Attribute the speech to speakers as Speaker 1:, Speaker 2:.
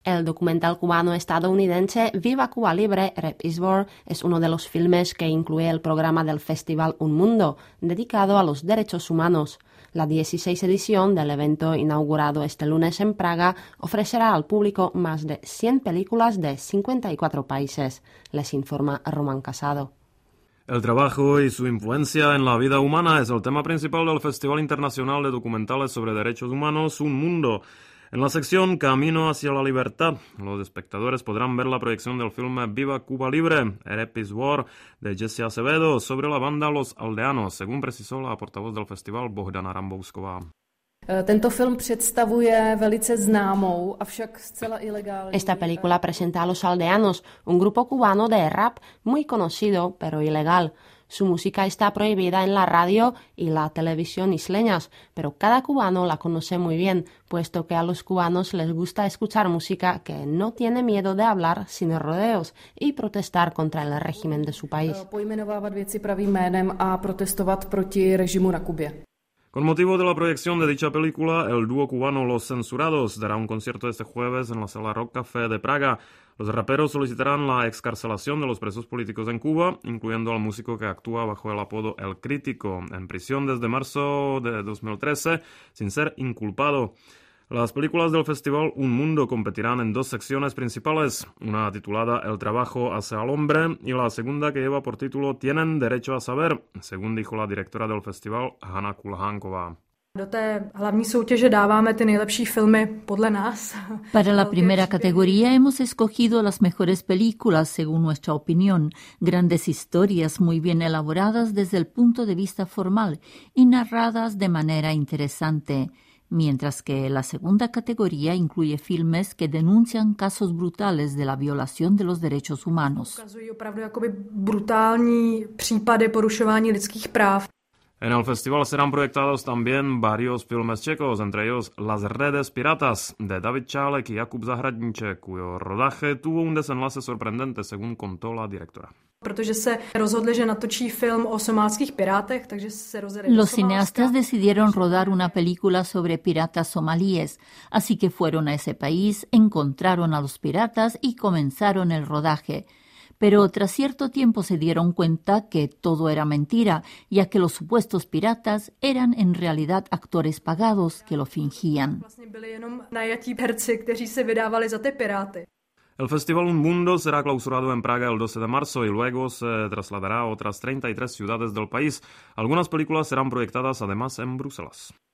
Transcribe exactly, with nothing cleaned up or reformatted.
Speaker 1: El documental cubano-estadounidense Viva Cuba Libre, Rap is War es uno de los filmes que incluye el programa del Festival Un Mundo, dedicado a los derechos humanos. La dieciséis edición del evento inaugurado este lunes en Praga ofrecerá al público más de cien películas de cincuenta y cuatro países, les informa Román Casado.
Speaker 2: El trabajo y su influencia en la vida humana es el tema principal del Festival Internacional de Documentales sobre Derechos Humanos Un Mundo. En la sección Camino hacia la Libertad, los espectadores podrán ver la proyección del filme Viva Cuba Libre, Rap is War, de Jesse Acevedo, sobre la banda Los Aldeanos, según precisó la portavoz del festival Bohdana Rambousková.
Speaker 3: Tento film představuje velice známou, avšak zcela ilegální.
Speaker 1: Esta película presenta a Los Aldeanos, un grupo cubano de rap muy conocido pero ilegal. Su música está prohibida en la radio y la televisión isleñas, pero cada cubano la conoce muy bien, puesto que a los cubanos les gusta escuchar música que no tiene miedo de hablar sin rodeos y protestar contra el régimen de su país.
Speaker 3: Pojmenovávat věci pravým jménem a protestovat proti režimu na Kubě.
Speaker 2: Con motivo de la proyección de dicha película, el dúo cubano Los Censurados dará un concierto este jueves en la sala Rock Café de Praga. Los raperos solicitarán la excarcelación de los presos políticos en Cuba, incluyendo al músico que actúa bajo el apodo El Crítico, en prisión desde marzo de dos mil trece, sin ser inculpado. Las películas del Festival Un Mundo competirán en dos secciones principales, una titulada El trabajo hace al hombre y la segunda que lleva por título Tienen derecho a saber, según dijo la directora del festival, Hana Kulhánková.
Speaker 3: Do té hlavní soutěže dáváme ty nejlepší filmy podle nás.
Speaker 4: Para la primera categoría hemos escogido las mejores películas, según nuestra opinión, grandes historias muy bien elaboradas desde el punto de vista formal y narradas de manera interesante, mientras que la segunda categoría incluye filmes que denuncian casos brutales de la violación de los derechos humanos.
Speaker 3: Ukazují opravdu jakoby brutální případy porušování lidských práv.
Speaker 2: En el festival serán proyectados también varios filmes checos, entre ellos Las redes piratas, de David Čálek y Jakub Zahradníček, cuyo rodaje tuvo un desenlace sorprendente, según contó la directora.
Speaker 3: Protože se rozhodli, že natočí film o somálských pirátech, takže se rozjeli.
Speaker 4: Los cineastas decidieron rodar una película sobre piratas somalíes, así que fueron a ese país, encontraron a los piratas y comenzaron el rodaje. Pero tras cierto tiempo se dieron cuenta que todo era mentira, ya que los supuestos piratas eran en realidad actores pagados que lo fingían.
Speaker 3: Vlastně byli jenom najatí herci, kteří se vydávali za ty piráty.
Speaker 2: El Festival Un Mundo será clausurado en Praga el doce de marzo y luego se trasladará a otras treinta y tres ciudades del país. Algunas películas serán proyectadas además en Bruselas.